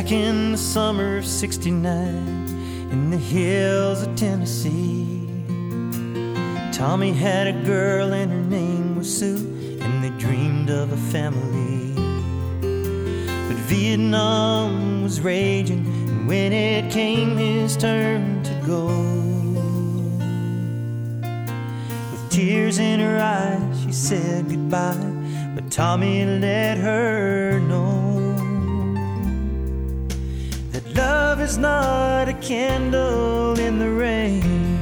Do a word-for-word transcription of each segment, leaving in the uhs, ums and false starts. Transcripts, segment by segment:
Back in the summer of sixty-nine, in the hills of Tennessee, Tommy had a girl and her name was Sue, and they dreamed of a family. But Vietnam was raging, and when it came his turn to go, with tears in her eyes she said goodbye, but Tommy let her know that love is not a candle in the rain.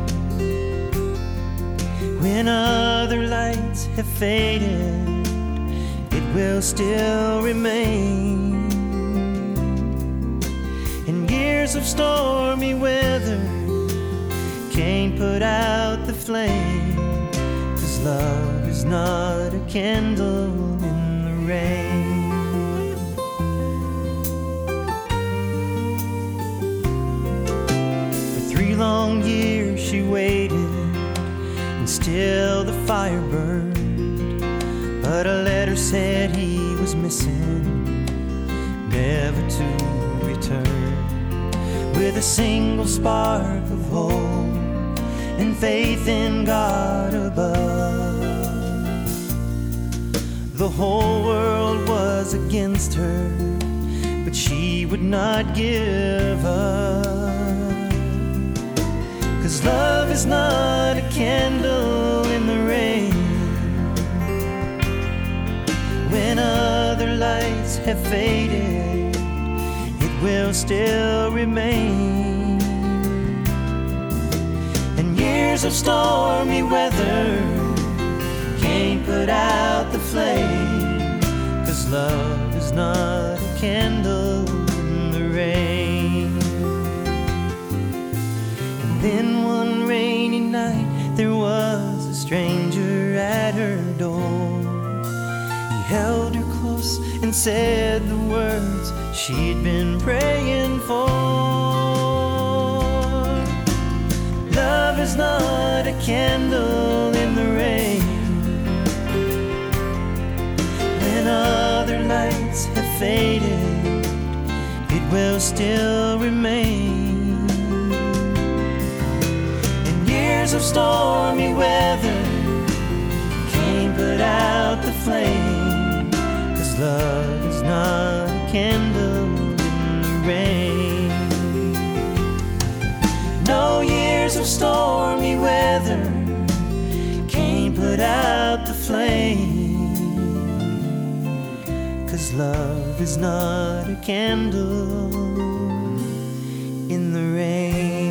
When other lights have faded, it will still remain. And years of stormy weather can't put out the flame, 'cause love is not a candle in the rain. For three long years she waited, and still the fire burned, but a letter said he was missing, never to return. With a single spark of hope and faith in God above, the whole world was against her, but she would not give up. 'Cause love is not a candle in the rain. When other lights have faded, it will still remain. And years of stormy weather can't put out the flame, 'cause love is not a candle in the rain. And then one rainy night there was a stranger at her door. He held her close and said the words she'd been praying for. Love is not a candle in the rain. When other lights have faded, it will still remain. And years of stormy weather can't put out the flame, 'cause love is not a candle in the rain. No years of stormy weather can't put out the flame, 'cause love is not a candle in the rain.